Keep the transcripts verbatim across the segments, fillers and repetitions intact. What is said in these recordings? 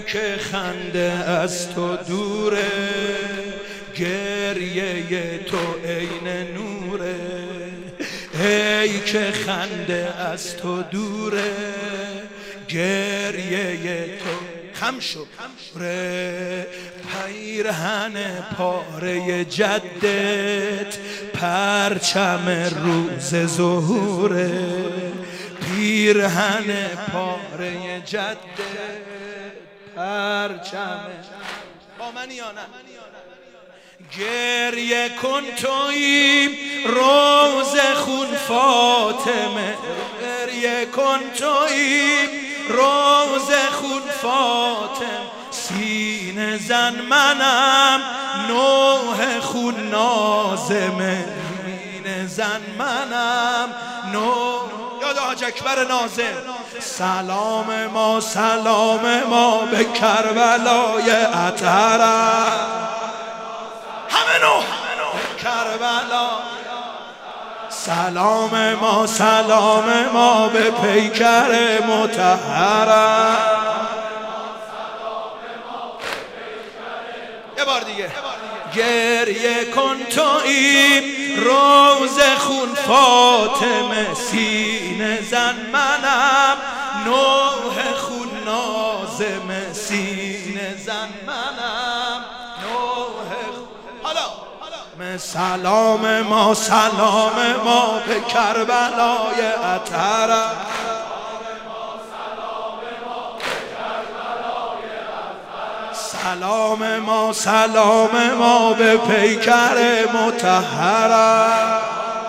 که خنده از تو دوره، گریه تو عین نوره. ای که خنده از تو دوره، گریه تو خم شو ره. پیرهن پاره جدت پرچم روز ظهوره. پیرهن پاره جدت پرچم با منی یا نه؟ گریه کن تویی روز خون فاطمه، گریه کن تویی روز خون فاطمه. سینه زن منم نوح خون نازمه، سینه زن منم نوح. یاد حاج اکبر ناظم. سلام ما سلام ما به کربلای اطهرم، همه نوح کربلا. سلام ما سلام ما به پیکر مطهرم. یه بار دیگه. گریه کن تویی روز خون فاطمه، سینه زن منم نوح خون نازمه، سینه زن منم نوح خون. حالا سلام ما سلام ما به کربلای اطهرم. سلام ما سلام ما به پیکر مطهرم.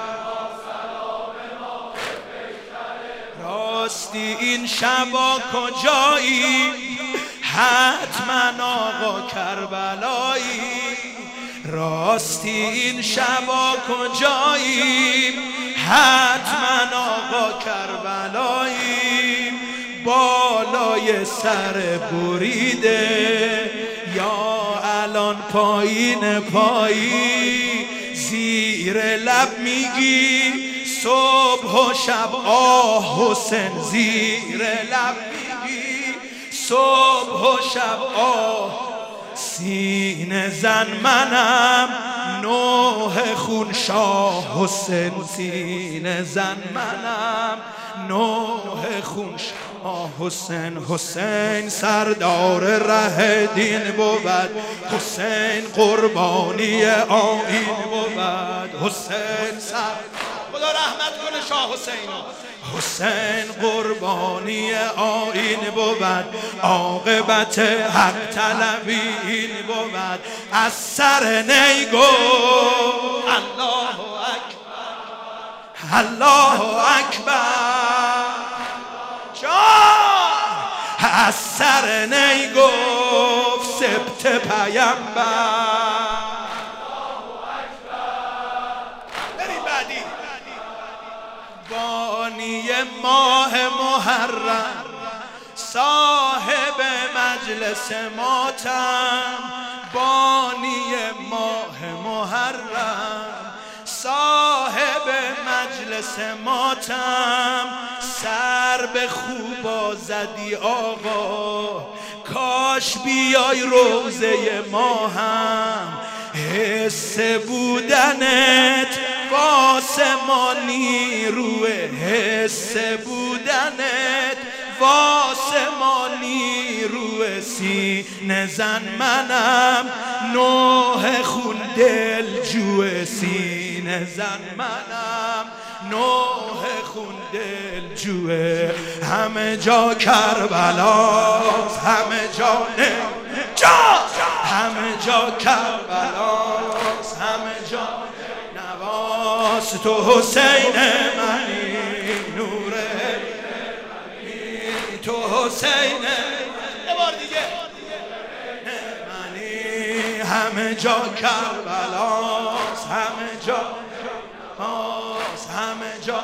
راستی این شبا کجایی؟ حتما آقا کربلایی. راستی این شبا کجایی؟ حتما آقا کربلایی. بالای سر بریده یا الان پایین پایی، زیر لب میگی صبح و شب آه حسین، زیر لب میگی صبح و شب آه. سینه زن منم نوح خون شاه حسین، سینه زن منم نوح خون شاه حسین. حسین سردار ره دین بود، حسین قربانی آیین بود. حسین سر خدا رحمت کنه شاه حسین. حسین قربانی آیین بود، عاقبت حق طلبی این بود. از سر نیگو الله اکبر الله اکبر جان. از سر نیگفت سبت پیامبر. بانی ماه محرم صاحب مجلس ماتم، بانی ماه محرم صاحب مجلس ماتم. سر به خوبا زدی آقا، کاش بیای روزه ما هم. حس بودنت واسه ما نیروه، حس بودنت واسه ما نیروه. سینه زن منم نوح خون دل جوه، سینه زن منم نوح خون دل جوه. همه جا کربلاست، همه جا نجات، همه جا کربلاست، همه جا نواز. تو حسین منی نوره، تو حسین یه بار دیگه منی. همه جا کربلاست، همه جا نواز، همه جا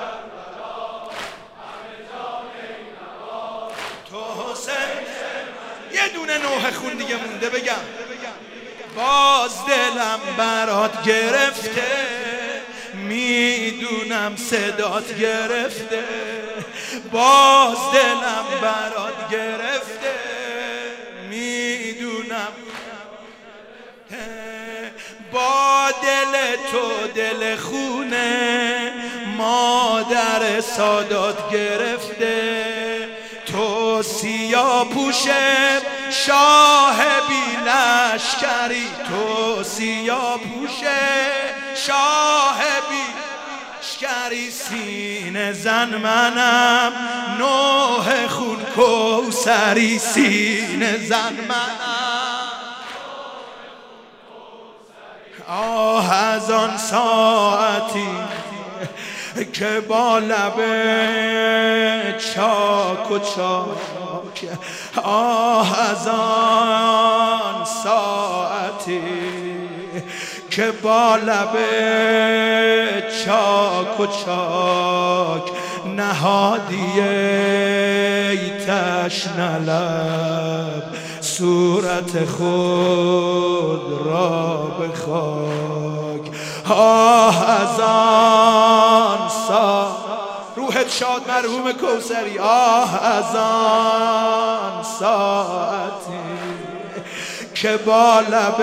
تو حسین. یه دونه نوح خون دیگه مونده بگم. باز دلم برات گرفته، میدونم صدات گرفته. باز دلم برات گرفته، تو دل خونه مادر سادات گرفته، تو سیاه پوشه شاه بی لشکری، تو سیاه پوشه شاه بی لشکری، سینه زن منم نوح خون کوثری، سینه زن منم. آه از آن ساعتی که با لب چاک و چاک، آه از آن ساعتی که با لب چاک و چاک نهادی ای تشنه لب صورت خود را به خاک. آه از آن سا روحت شاد مرحوم کوثری، آه از آن ساعتی که با لب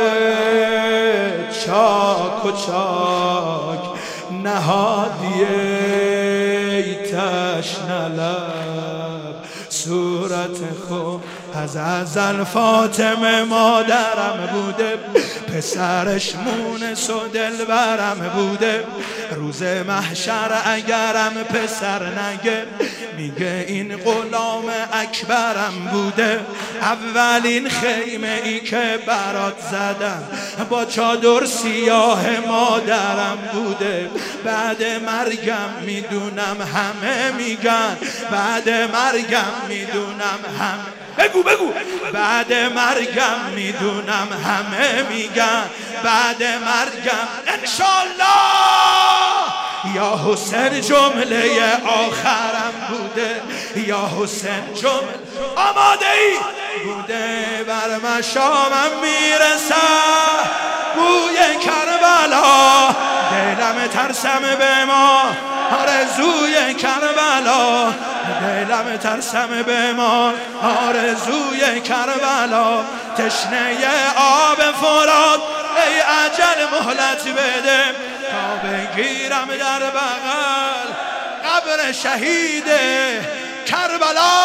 چاک و چاک نهادی ای تشنه لب صورت خود. از ازل فاطمه مادرم بوده، پسرش مونس و دلبرم بوده، روز محشر اگرم پسر نگه میگه این غلام اکبرم بوده. اولین خیمه ای که برات زدم با چادر سیاه مادرم بوده، بعد مرگم میدونم همه میگن، بعد مرگم میدونم همه بگو بگو بعد مرگم میدونم همه میگن، بعد مرگم انشالله یا حسین جمله آخرم بوده، یا حسین جمله آماده ای بوده. بر مشامم میرسه بوی کربلا، دلم ترسم به ما آرزوی کربلا، دلم ترسم به ما آرزوی کربلا. تشنه آب فرات ای اجل مهلت بده تا بگیرم در بغل قبر شهید کربلا.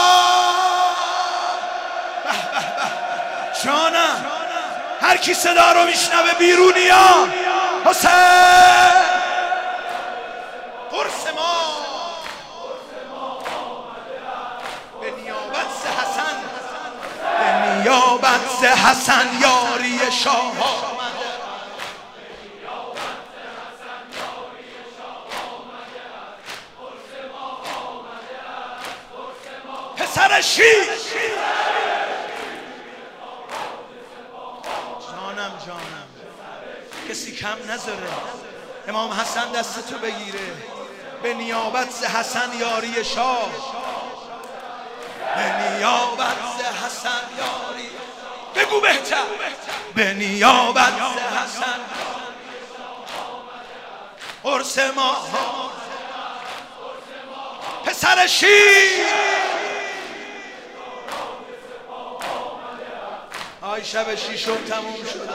جانم هر کی صدا رو میشنوه بیرونیا حسین قرص ما به نیابت ز حسن، به نیابت ز حسن یاری شاه آمده، پسر شیر. جانم جانم کسی کم نذاره امام حسن دست تو بگیره، به نیابت ز حسن یاری شاه، به نیابت ز حسن یاری بگو بهتر، به نیابت ز حسن قرص ما پسر شیر. آی شب شیشم تموم شد،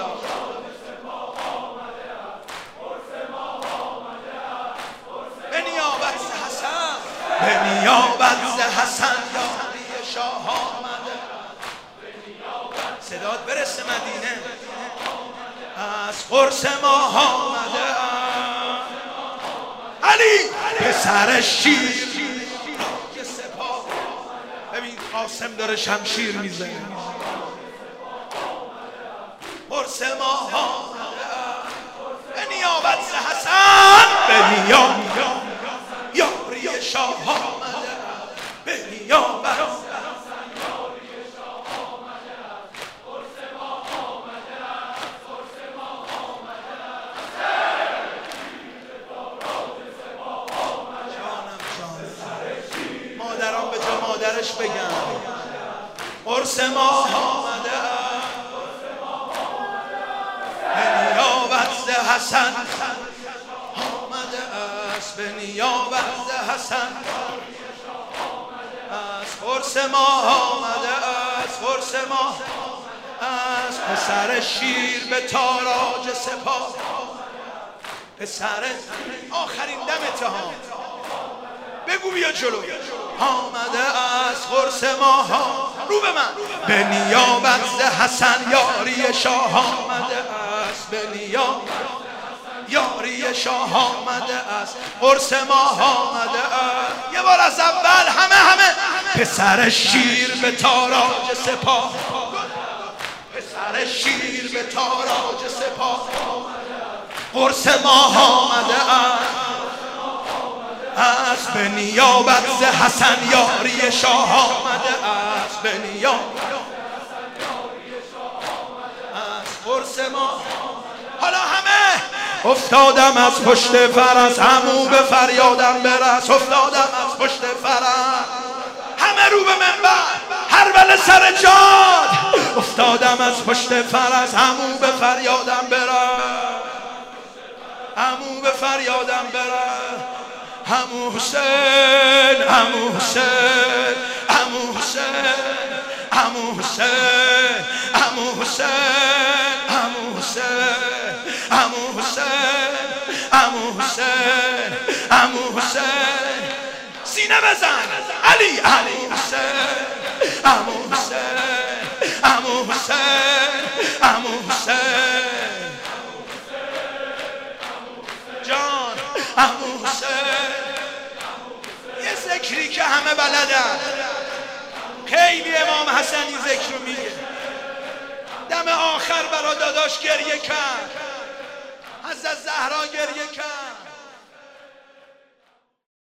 به نیابت ز حسن، به نیابت ز حسن یاری شاه آمده. صدات برسه مدینه از قرص ما آمده. علی پسر شیر سپاه، ببین قاسم داره شمشیر میزنه. قرص ما آمده به نیابت ز حسن، به نیابت یاری شاه آمده، به نیابت ز حسن یاری شاه آمده. قرص ما آمده، قرص ما آمده، جانم جانم مادران به جا مادرش بگن قرص ما آمده، به نیابت ز حسن آمده است، به نیابت ز حسن از قرص ما آمده است، قرص ما از پسر شیر به تاراج سپاه. پسر آخرین دمته ها بگو بیا جلو. آمده از خرس ماها رو به من به نیابت ز حسن یاری شاه آمده است، به نیابت یاری شاه آمده است، قرص ماه آمده است. یه بار از اول همه همه پسر شیر به تاراج سپاه، پسر شیر به تاراج سپاه قرص ماه آمده است است، به نیابت ز حسن یاری شاه آمده است، به نیابت است قرص ماه. حالا همه افتادم از پشت فرس، عمو به فریادم برس، افتادم از پشت فرس، همه رو به منبر هر بله سر جاد، افتادم از پشت فرس، عمو به فریادم برس، عمو به فریادم برس، عمو حسین، عمو حسین، عمو حسین، عمو حسین، عمو حسین، عمو حسین، عمو حسین، عمو حسین، عمو حسین، سینه بزن علی، عمو حسین، عمو حسین، عمو حسین، عمو حسین جان، عمو حسین. یه ذکری که همه بلدن، خیلی امام حسنی ذکر رو میگه. دم آخر برا داداش گریه کرد، حضرت زهرا گریه کرد.